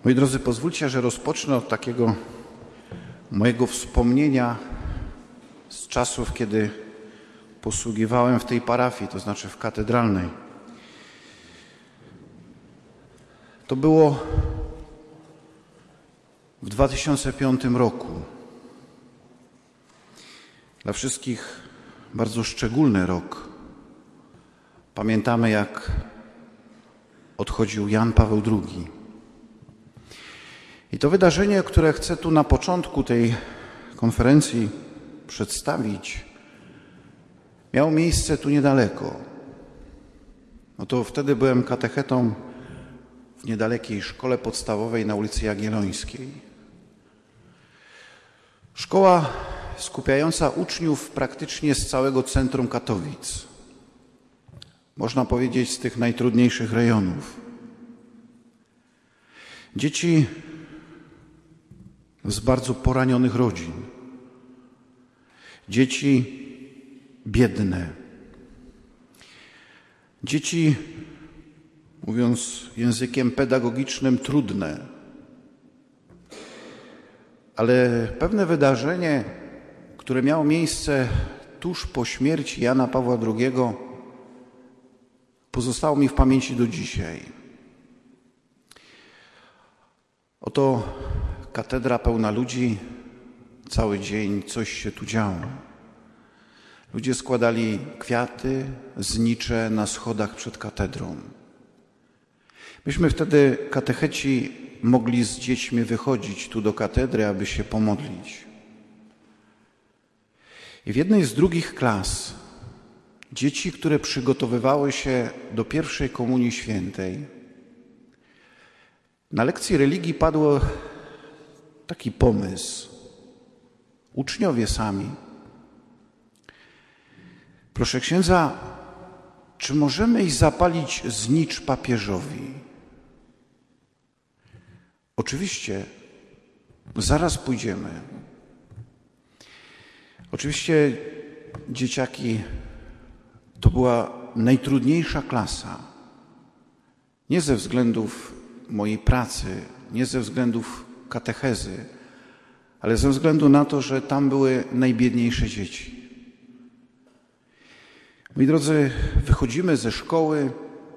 Moi drodzy, pozwólcie, że rozpocznę od takiego mojego wspomnienia z czasów, kiedy posługiwałem w tej parafii, to znaczy w katedralnej. To było w 2005 roku. Dla wszystkich bardzo szczególny rok. Pamiętamy, jak odchodził Jan Paweł II. I to wydarzenie, które chcę tu na początku tej konferencji przedstawić, miało miejsce tu niedaleko. Oto wtedy byłem katechetą w niedalekiej szkole podstawowej na ulicy Jagiellońskiej. Szkoła skupiająca uczniów praktycznie z całego centrum Katowic. Można powiedzieć z tych najtrudniejszych rejonów. Dzieci z bardzo poranionych rodzin. Dzieci biedne. Dzieci, mówiąc językiem pedagogicznym, trudne. Ale pewne wydarzenie, które miało miejsce tuż po śmierci Jana Pawła II, pozostało mi w pamięci do dzisiaj. Oto katedra pełna ludzi, cały dzień coś się tu działo. Ludzie składali kwiaty, znicze na schodach przed katedrą. Myśmy wtedy, katecheci, mogli z dziećmi wychodzić tu do katedry, aby się pomodlić. I w jednej z drugich klas dzieci, które przygotowywały się do pierwszej komunii świętej, na lekcji religii padł taki pomysł. Uczniowie sami. Proszę księdza, czy możemy iść zapalić znicz papieżowi? Oczywiście, zaraz pójdziemy. Oczywiście dzieciaki, to była najtrudniejsza klasa. Nie ze względów mojej pracy, nie ze względów katechezy, ale ze względu na to, że tam były najbiedniejsze dzieci. Moi drodzy, wychodzimy ze szkoły.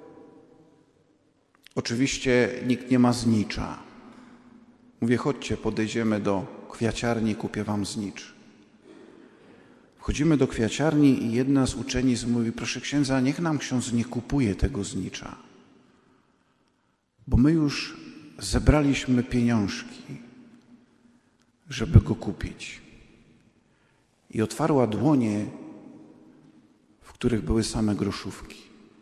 Oczywiście nikt nie ma znicza. Mówię, chodźcie, podejdziemy do kwiaciarni, kupię wam znicz. Wchodzimy do kwiaciarni i jedna z uczennic mówi, proszę księdza, niech nam ksiądz nie kupuje tego znicza, bo my już zebraliśmy pieniążki, żeby go kupić. I otwarła dłonie, w których były same groszówki.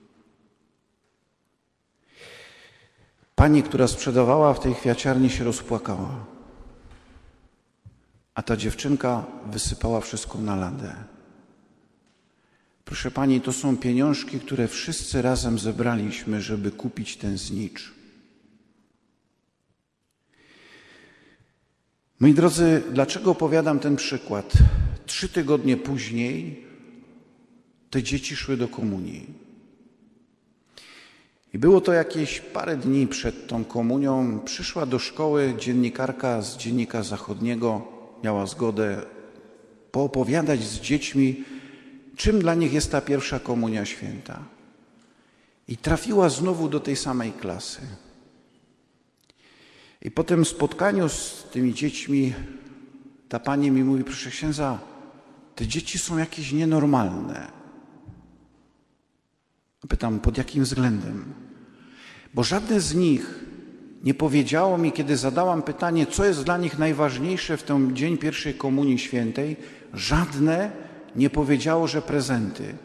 Pani, która sprzedawała w tej kwiaciarni, się rozpłakała, a ta dziewczynka wysypała wszystko na ladę. Proszę pani, to są pieniążki, które wszyscy razem zebraliśmy, żeby kupić ten znicz. Moi drodzy, dlaczego opowiadam ten przykład? 3 tygodnie później te dzieci szły do komunii. I było to jakieś parę dni przed tą komunią. Przyszła do szkoły dziennikarka z Dziennika Zachodniego, miała zgodę poopowiadać z dziećmi, czym dla nich jest ta pierwsza komunia święta. I trafiła znowu do tej samej klasy. I po tym spotkaniu z tymi dziećmi ta pani mi mówi, proszę księdza, te dzieci są jakieś nienormalne. Pytam, pod jakim względem? Bo żadne z nich nie powiedziało mi, kiedy zadałam pytanie, co jest dla nich najważniejsze w ten dzień pierwszej komunii świętej, żadne nie powiedziało, że prezenty.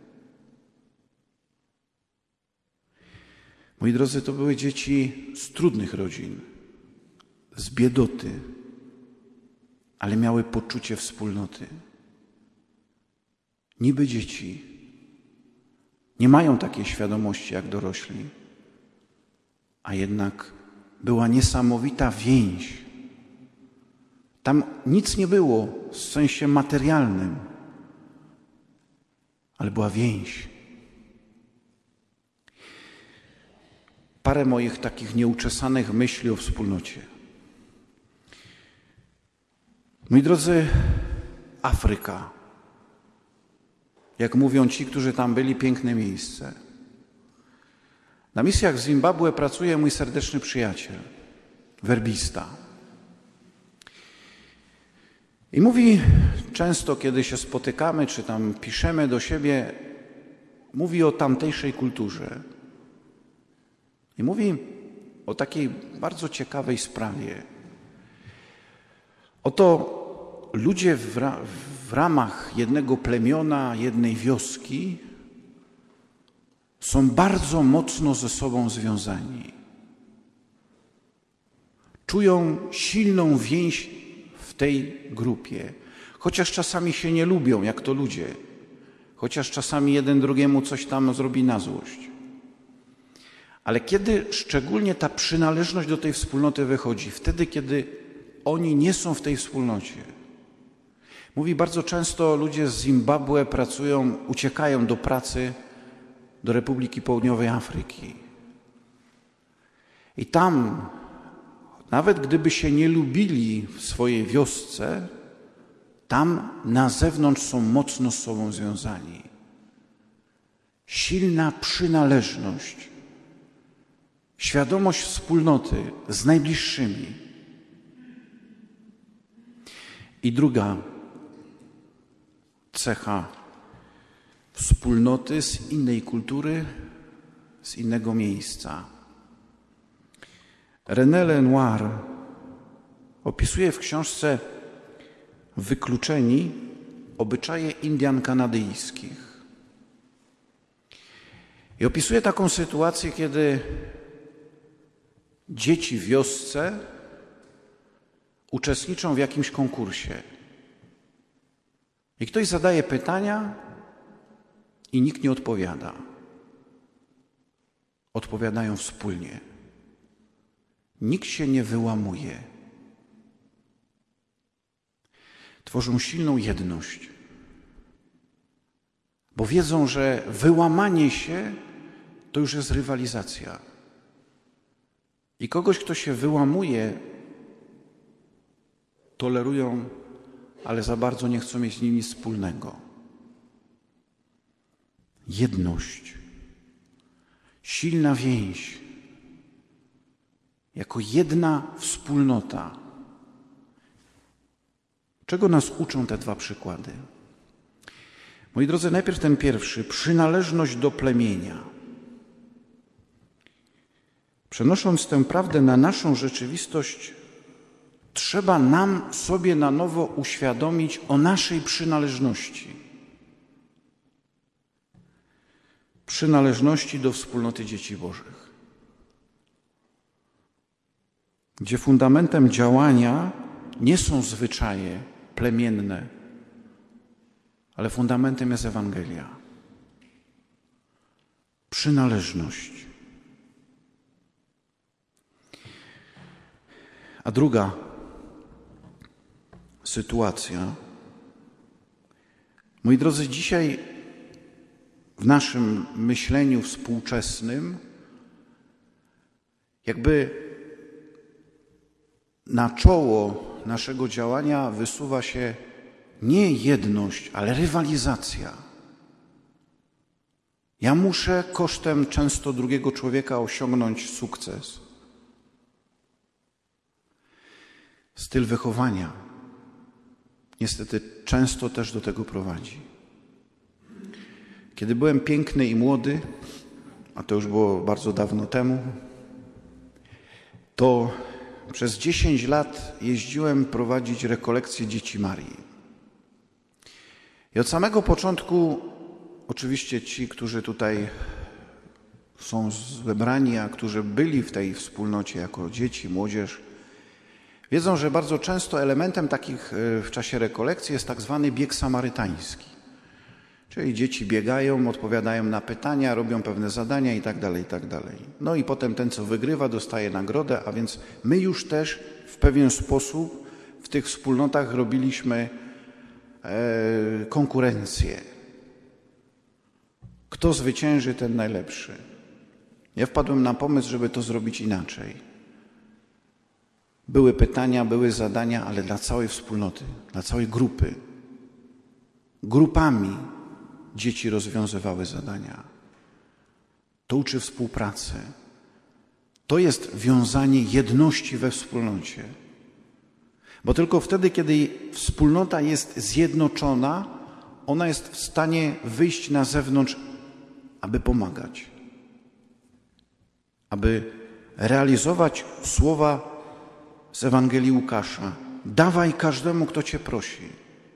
Moi drodzy, to były dzieci z trudnych rodzin, z biedoty, ale miały poczucie wspólnoty. Niby dzieci nie mają takiej świadomości jak dorośli, a jednak była niesamowita więź. Tam nic nie było w sensie materialnym, ale była więź. parę moich takich nieuczesanych myśli o wspólnocie. Moi drodzy, Afryka. Jak mówią ci, którzy tam byli, piękne miejsce. Na misjach w Zimbabwe pracuje mój serdeczny przyjaciel, werbista. I mówi często, kiedy się spotykamy, czy tam piszemy do siebie, mówi o tamtejszej kulturze. I mówi o takiej bardzo ciekawej sprawie. Oto ludzie w ramach jednego plemiona, jednej wioski są bardzo mocno ze sobą związani. Czują silną więź w tej grupie, chociaż czasami się nie lubią, jak to ludzie, chociaż czasami jeden drugiemu coś tam zrobi na złość. Ale kiedy szczególnie ta przynależność do tej wspólnoty wychodzi, wtedy, kiedy oni nie są w tej wspólnocie. Mówi, bardzo często ludzie z Zimbabwe uciekają do pracy do Republiki Południowej Afryki. I tam, nawet gdyby się nie lubili w swojej wiosce, tam na zewnątrz są mocno z sobą związani. Silna przynależność, świadomość wspólnoty z najbliższymi. I druga cecha wspólnoty z innej kultury, z innego miejsca. René Lenoir opisuje w książce Wykluczeni obyczaje Indian kanadyjskich. I opisuje taką sytuację, kiedy dzieci w wiosce uczestniczą w jakimś konkursie. I ktoś zadaje pytania i nikt nie odpowiada. Odpowiadają wspólnie. Nikt się nie wyłamuje. Tworzą silną jedność. Bo wiedzą, że wyłamanie się to już jest rywalizacja. I kogoś, kto się wyłamuje, tolerują, ale za bardzo nie chcą mieć z nim nic wspólnego. Jedność, silna więź, jako jedna wspólnota. Czego nas uczą te dwa przykłady? Moi drodzy, najpierw ten pierwszy, przynależność do plemienia. Przenosząc tę prawdę na naszą rzeczywistość, trzeba nam sobie na nowo uświadomić o naszej przynależności. Przynależności do wspólnoty dzieci Bożych. Gdzie fundamentem działania nie są zwyczaje plemienne, ale fundamentem jest Ewangelia. Przynależność. A druga sytuacja. Moi drodzy, dzisiaj w naszym myśleniu współczesnym jakby na czoło naszego działania wysuwa się nie jedność, ale rywalizacja. Ja muszę kosztem często drugiego człowieka osiągnąć sukces. Styl wychowania niestety często też do tego prowadzi. Kiedy byłem piękny i młody, a to już było bardzo dawno temu, to przez 10 lat jeździłem prowadzić rekolekcje Dzieci Marii. I od samego początku, oczywiście ci, którzy tutaj są zebrani, a którzy byli w tej wspólnocie jako dzieci, młodzież, wiedzą, że bardzo często elementem takich w czasie rekolekcji jest tak zwany bieg samarytański. Czyli dzieci biegają, odpowiadają na pytania, robią pewne zadania i tak dalej, i tak dalej. No i potem ten, co wygrywa, dostaje nagrodę, a więc my już też w pewien sposób w tych wspólnotach robiliśmy konkurencję. Kto zwycięży, ten najlepszy. Ja wpadłem na pomysł, żeby to zrobić inaczej. Były pytania, były zadania, ale dla całej wspólnoty, dla całej grupy. Grupami dzieci rozwiązywały zadania. To uczy współpracy. To jest wiązanie jedności we wspólnocie. Bo tylko wtedy, kiedy wspólnota jest zjednoczona, ona jest w stanie wyjść na zewnątrz, aby pomagać. Aby realizować słowa z Ewangelii Łukasza. Dawaj każdemu, kto cię prosi.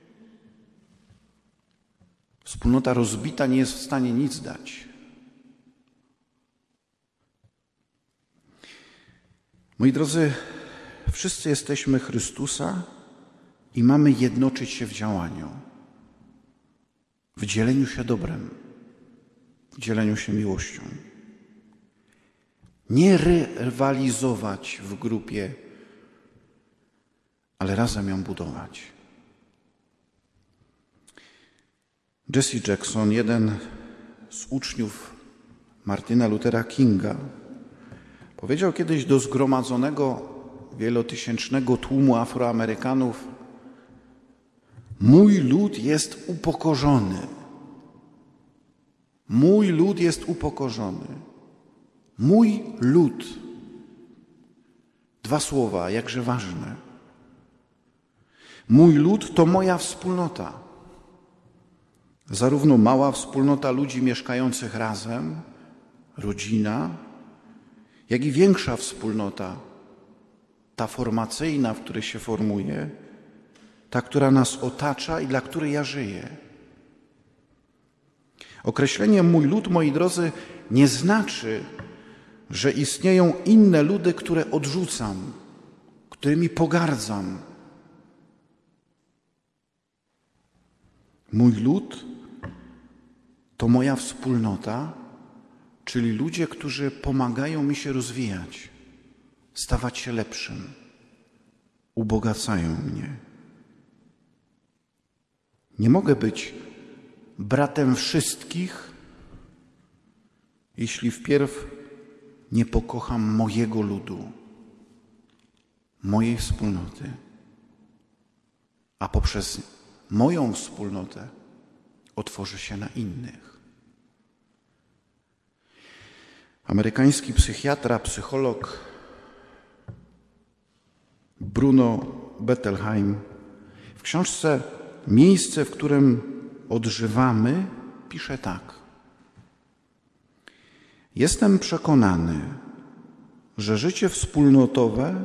Wspólnota rozbita nie jest w stanie nic dać. Moi drodzy, wszyscy jesteśmy Chrystusa i mamy jednoczyć się w działaniu, w dzieleniu się dobrem, w dzieleniu się miłością. Nie rywalizować w grupie, ale razem ją budować. Jesse Jackson, jeden z uczniów Martina Luthera Kinga, powiedział kiedyś do zgromadzonego wielotysięcznego tłumu Afroamerykanów: mój lud jest upokorzony. Mój lud jest upokorzony. Mój lud. Dwa słowa, jakże ważne. Mój lud to moja wspólnota. Zarówno mała wspólnota ludzi mieszkających razem, rodzina, jak i większa wspólnota, ta formacyjna, w której się formuje, ta, która nas otacza i dla której ja żyję. Określenie mój lud, moi drodzy, nie znaczy, że istnieją inne ludy, które odrzucam, którymi pogardzam. Mój lud to moja wspólnota, czyli ludzie, którzy pomagają mi się rozwijać, stawać się lepszym, ubogacają mnie. Nie mogę być bratem wszystkich, jeśli wpierw nie pokocham mojego ludu, mojej wspólnoty, a poprzez moją wspólnotę otworzę się na innych. Amerykański psychiatra, psycholog Bruno Bettelheim w książce Miejsce, w którym odżywamy, pisze tak. Jestem przekonany, że życie wspólnotowe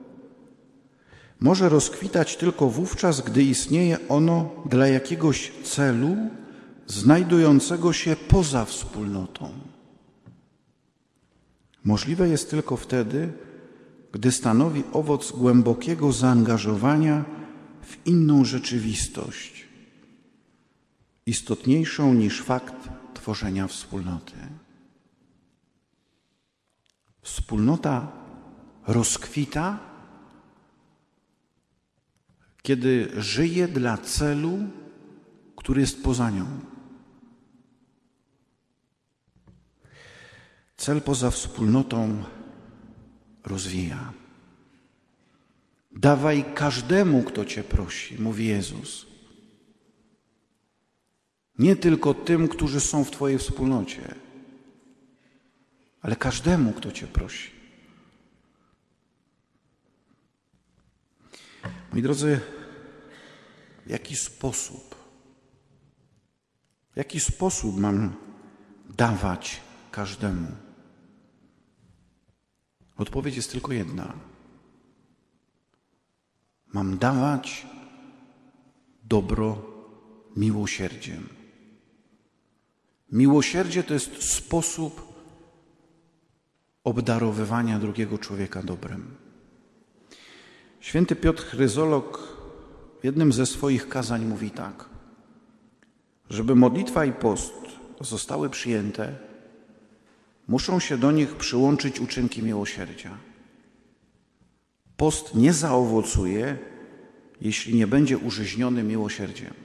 może rozkwitać tylko wówczas, gdy istnieje ono dla jakiegoś celu znajdującego się poza wspólnotą. Możliwe jest tylko wtedy, gdy stanowi owoc głębokiego zaangażowania w inną rzeczywistość, istotniejszą niż fakt tworzenia wspólnoty. Wspólnota rozkwita, kiedy żyje dla celu, który jest poza nią. Cel poza wspólnotą rozwija. Dawaj każdemu, kto cię prosi, mówi Jezus. Nie tylko tym, którzy są w twojej wspólnocie, ale każdemu, kto cię prosi. Moi drodzy, w jaki sposób mam dawać każdemu? Odpowiedź jest tylko jedna. Mam dawać dobro miłosierdziem. Miłosierdzie to jest sposób obdarowywania drugiego człowieka dobrem. Święty Piotr Chryzolog w jednym ze swoich kazań mówi tak. Żeby modlitwa i post zostały przyjęte, muszą się do nich przyłączyć uczynki miłosierdzia. Post nie zaowocuje, jeśli nie będzie użyźniony miłosierdziem.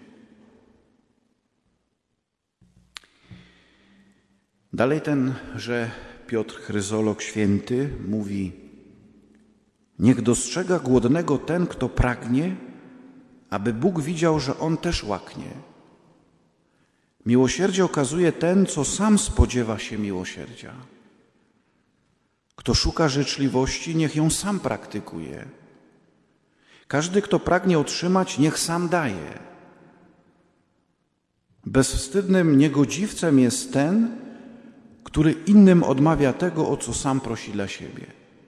Dalej tenże Piotr Chryzolog święty mówi: niech dostrzega głodnego ten, kto pragnie, aby Bóg widział, że on też łaknie. Miłosierdzie okazuje ten, co sam spodziewa się miłosierdzia. Kto szuka życzliwości, niech ją sam praktykuje. Każdy, kto pragnie otrzymać, niech sam daje. Bezwstydnym niegodziwcem jest ten, który innym odmawia tego, o co sam prosi dla siebie.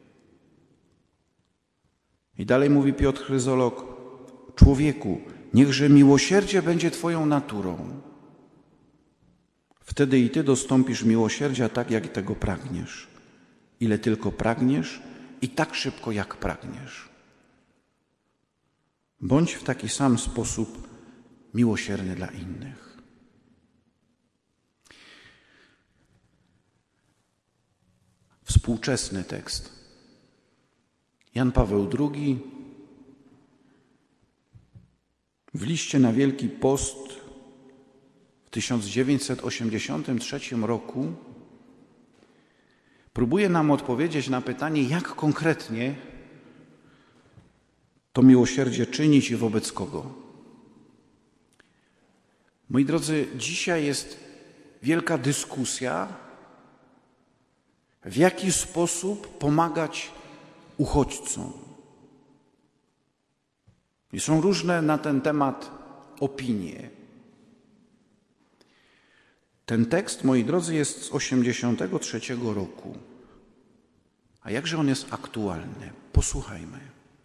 I dalej mówi Piotr Chryzolog: człowieku, niechże miłosierdzie będzie twoją naturą. Wtedy i ty dostąpisz miłosierdzia tak, jak tego pragniesz. Ile tylko pragniesz i tak szybko, jak pragniesz. Bądź w taki sam sposób miłosierny dla innych. Współczesny tekst. Jan Paweł II w liście na Wielki Post w 1983 roku próbuje nam odpowiedzieć na pytanie, jak konkretnie to miłosierdzie czynić i wobec kogo. Moi drodzy, dzisiaj jest wielka dyskusja, w jaki sposób pomagać uchodźcom. I są różne na ten temat opinie. Ten tekst, moi drodzy, jest z 1983 roku. A jakże on jest aktualny? Posłuchajmy.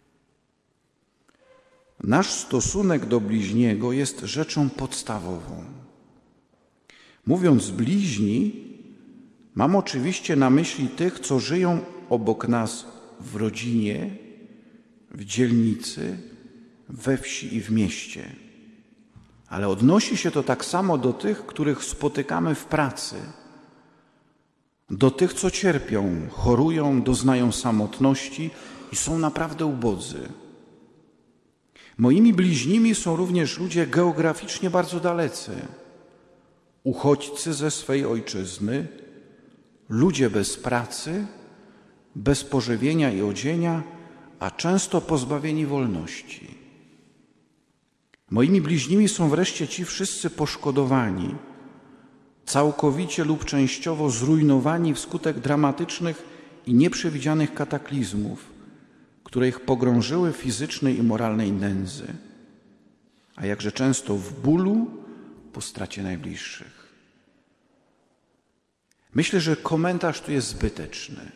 Nasz stosunek do bliźniego jest rzeczą podstawową. Mówiąc bliźni, mam oczywiście na myśli tych, co żyją obok nas w rodzinie, w dzielnicy, we wsi i w mieście. Ale odnosi się to tak samo do tych, których spotykamy w pracy, do tych, co cierpią, chorują, doznają samotności i są naprawdę ubodzy. Moimi bliźnimi są również ludzie geograficznie bardzo dalecy, uchodźcy ze swej ojczyzny, ludzie bez pracy, bez pożywienia i odzienia, a często pozbawieni wolności. Moimi bliźnimi są wreszcie ci wszyscy poszkodowani, całkowicie lub częściowo zrujnowani wskutek dramatycznych i nieprzewidzianych kataklizmów, które ich pogrążyły w fizycznej i moralnej nędzy, a jakże często w bólu po stracie najbliższych. Myślę, że komentarz tu jest zbyteczny,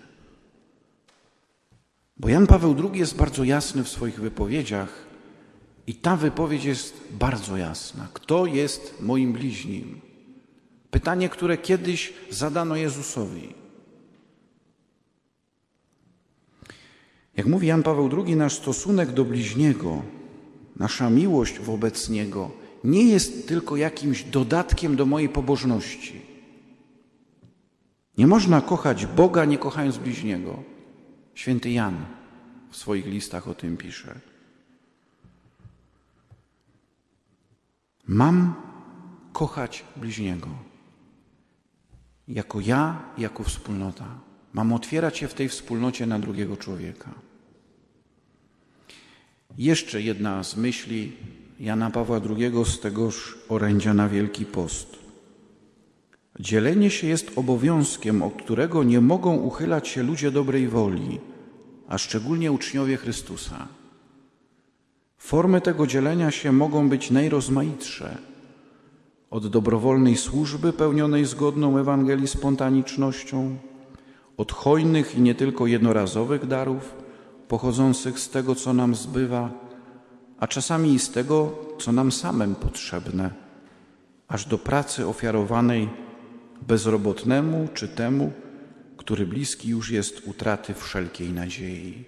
bo Jan Paweł II jest bardzo jasny w swoich wypowiedziach i ta wypowiedź jest bardzo jasna. Kto jest moim bliźnim? Pytanie, które kiedyś zadano Jezusowi. Jak mówi Jan Paweł II, nasz stosunek do bliźniego, nasza miłość wobec niego nie jest tylko jakimś dodatkiem do mojej pobożności. Nie można kochać Boga, nie kochając bliźniego. Święty Jan w swoich listach o tym pisze. Mam kochać bliźniego. Jako ja, jako wspólnota. Mam otwierać się w tej wspólnocie na drugiego człowieka. Jeszcze jedna z myśli Jana Pawła II z tegoż orędzia na Wielki Post. Dzielenie się jest obowiązkiem, od którego nie mogą uchylać się ludzie dobrej woli, a szczególnie uczniowie Chrystusa. Formy tego dzielenia się mogą być najrozmaitsze. Od dobrowolnej służby pełnionej zgodną Ewangelii spontanicznością, od hojnych i nie tylko jednorazowych darów, pochodzących z tego, co nam zbywa, a czasami i z tego, co nam samym potrzebne, aż do pracy ofiarowanej bezrobotnemu czy temu, który bliski już jest utraty wszelkiej nadziei.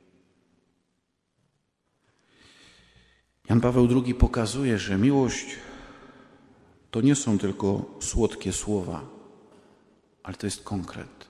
Jan Paweł II pokazuje, że miłość to nie są tylko słodkie słowa, ale to jest konkret.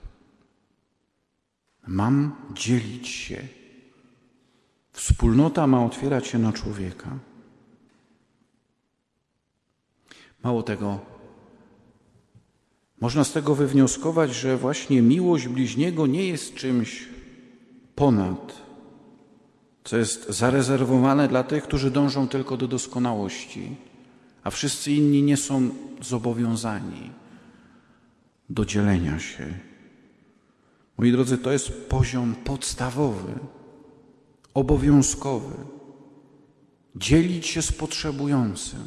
Mam dzielić się. Wspólnota ma otwierać się na człowieka. Mało tego, Można z tego wywnioskować, że właśnie miłość bliźniego nie jest czymś ponad, co jest zarezerwowane dla tych, którzy dążą tylko do doskonałości, a wszyscy inni nie są zobowiązani do dzielenia się. Moi drodzy, to jest poziom podstawowy, obowiązkowy. Dzielić się z potrzebującym.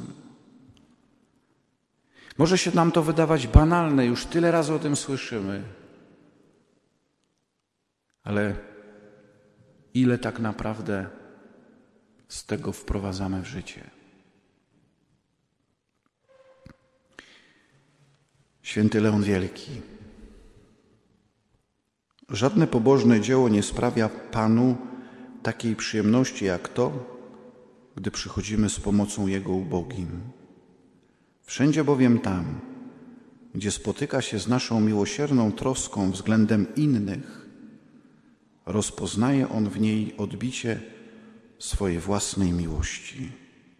Może się nam to wydawać banalne, już tyle razy o tym słyszymy, ale ile tak naprawdę z tego wprowadzamy w życie? Święty Leon Wielki. Żadne pobożne dzieło nie sprawia Panu takiej przyjemności jak to, gdy przychodzimy z pomocą Jego ubogim. Wszędzie bowiem tam, gdzie spotyka się z naszą miłosierną troską względem innych, rozpoznaje On w niej odbicie swojej własnej miłości.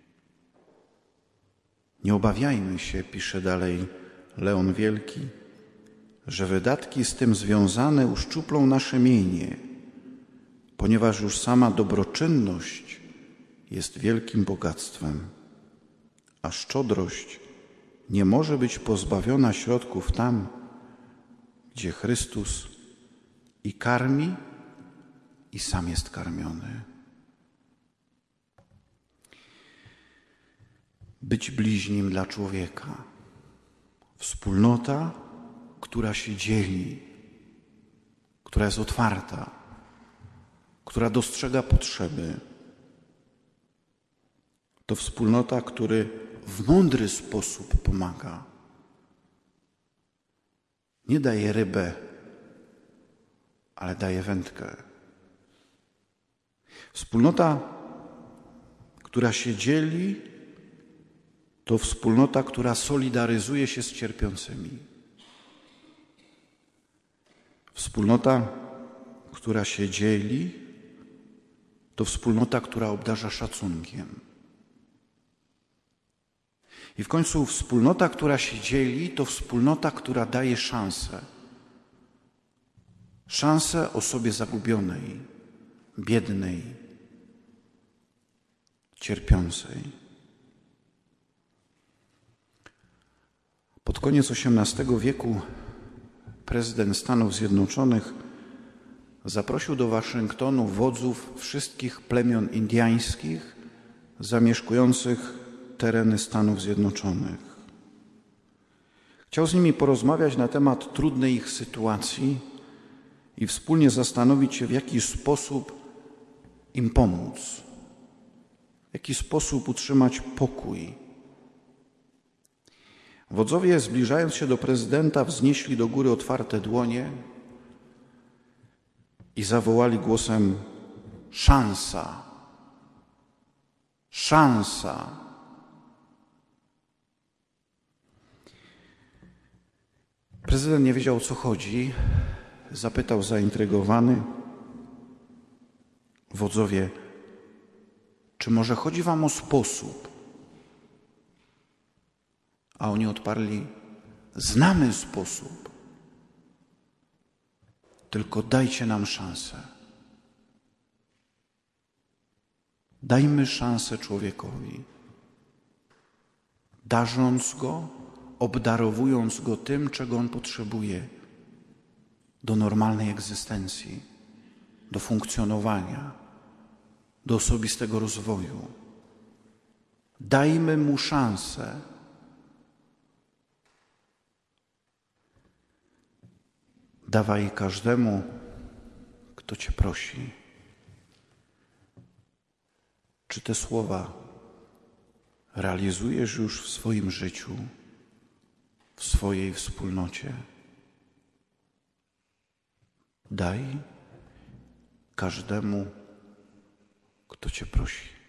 Nie obawiajmy się, pisze dalej Leon Wielki, że wydatki z tym związane uszczuplą nasze mienie, ponieważ już sama dobroczynność jest wielkim bogactwem, a szczodrość nie może być pozbawiona środków tam, gdzie Chrystus i karmi, i sam jest karmiony. Być bliźnim dla człowieka. Wspólnota, która się dzieli, która jest otwarta, która dostrzega potrzeby. To wspólnota, która w mądry sposób pomaga. Nie daje rybę, ale daje wędkę. Wspólnota, która się dzieli, to wspólnota, która solidaryzuje się z cierpiącymi. Wspólnota, która się dzieli, to wspólnota, która obdarza szacunkiem. I w końcu wspólnota, która się dzieli, to wspólnota, która daje szansę. Szansę osobie zagubionej, biednej, cierpiącej. Pod koniec XVIII wieku prezydent Stanów Zjednoczonych zaprosił do Waszyngtonu wodzów wszystkich plemion indyjskich zamieszkujących tereny Stanów Zjednoczonych. Chciał z nimi porozmawiać na temat trudnej ich sytuacji i wspólnie zastanowić się, w jaki sposób im pomóc, w jaki sposób utrzymać pokój. Wodzowie, zbliżając się do prezydenta, wznieśli do góry otwarte dłonie i zawołali głosem: szansa! Szansa! Prezydent nie wiedział, o co chodzi. Zapytał zaintrygowany: wodzowie, czy może chodzi wam o sposób? A oni odparli: znamy sposób, tylko dajcie nam szansę. Dajmy szansę człowiekowi, darząc go, obdarowując go tym, czego on potrzebuje do normalnej egzystencji, do funkcjonowania, do osobistego rozwoju. Dajmy mu szansę. Dawaj każdemu, kto Cię prosi. Czy te słowa realizujesz już w swoim życiu, w swojej wspólnocie? Daj każdemu, kto Cię prosi.